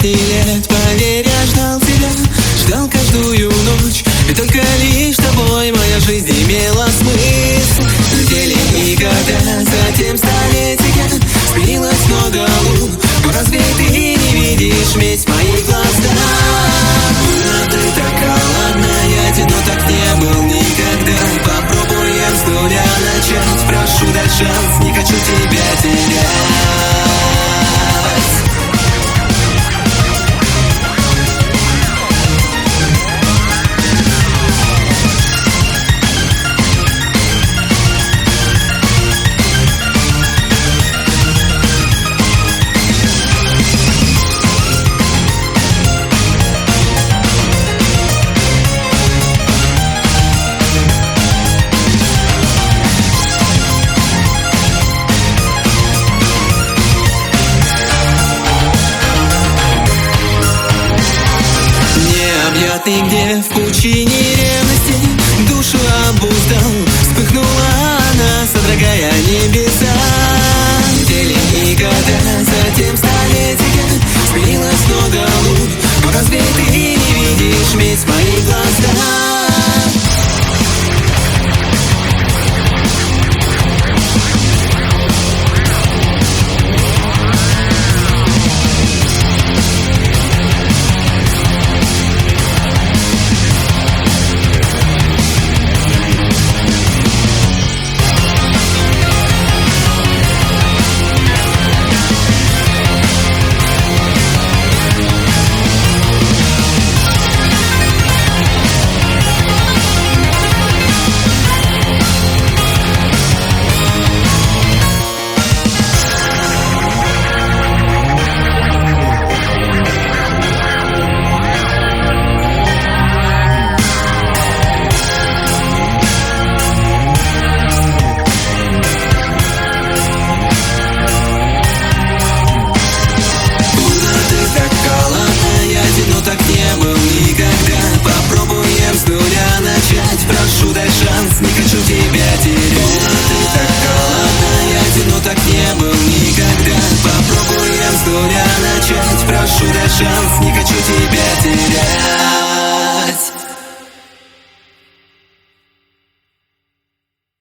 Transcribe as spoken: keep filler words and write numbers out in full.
сотни лет, поверь, я ждал тебя, ждал каждую ночь. И только лишь тобой моя жизнь имела смысл. Летели и года, затем столетия, сменилось много лун. Но разве ты не видишь медь в моих глазах? Но ты так холодная, но так не был никогда. Попробуем с нуля начать, прошу, дай шанс, не хочу тебя терять. Ты где в пучине ревности душу обуздал, вспыхнула она, содрогая небеса. Недели и года, затем столетия, сменилось много лун. Но разве ты не видишь медь в моих глазах? Прошу, дай шанс, не хочу тебя терять. Ты так холодная, но так не был никогда. Попробуем с нуля начать. Прошу, дай шанс, не хочу тебя терять.